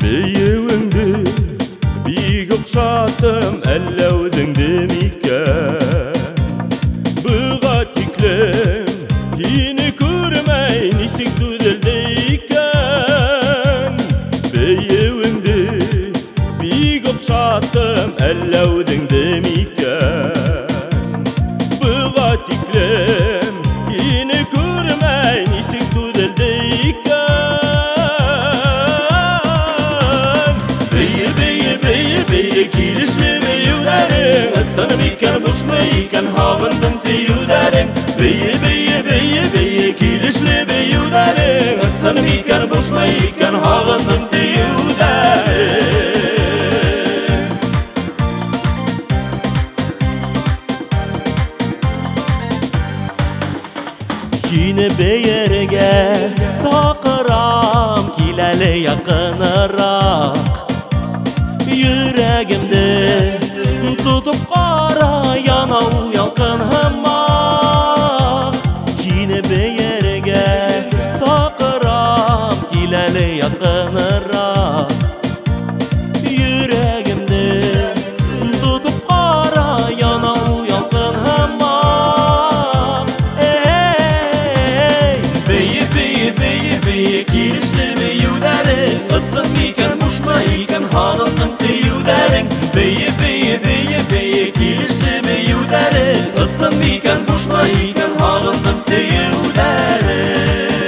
Beyevindi bir okşattım ellevdin iken Bığa tiklem yine kurmay nisik düzeldiyken Beyevindi bir okşattım ellevdin iken Bığa tiklem yine kurmay nisik düzeldiyken Kilişli ve yülerin Aslanım iken boşma iken havındım tiyulerin Beye kilişli ve yülerin Aslanım iken boşma iken havındım tiyulerin Yine beyerge sakıram Kilele yakınırak Yüreğimde tutup kara yanau yalkın hemmak Yine beyerge sakıram kilele yakınırak Yüreğimde tutup kara yanau yalkın hemmak Beye kilişli ve yüderin Isın iken muşma iken halındım tiyuderin Beye kilişli ve yüderin Isın iken muşma iken halındım tiyuderin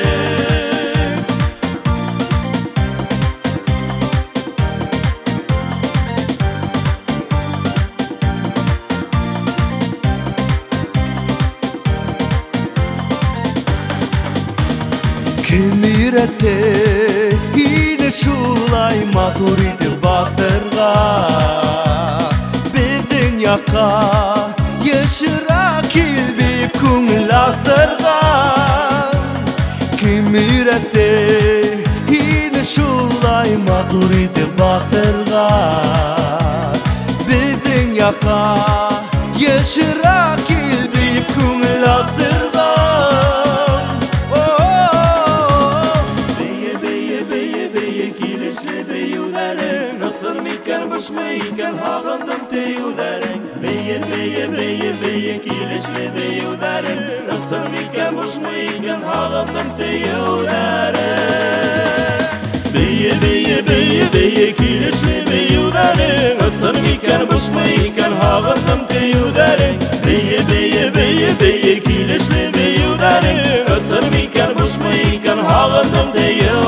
Kim yürekte yine şulay maturidi batırga Bildin yaka yaşırak ilbi kumlasırga Kim yürekte yine şulay maturidi batırga Bildin yaka yaşırak ilbi kumlasırga Nasıl iken boşma iken havındım tiyuderin Beye kilişli ve yüderin Nasıl iken boşma iken havındım tiyuderin Beye kilişli ve yüderin Nasıl iken boşma iken havındım tiyuderin Beye kilişli ve yüderin Nasıl iken boşma iken havındım tiyuderin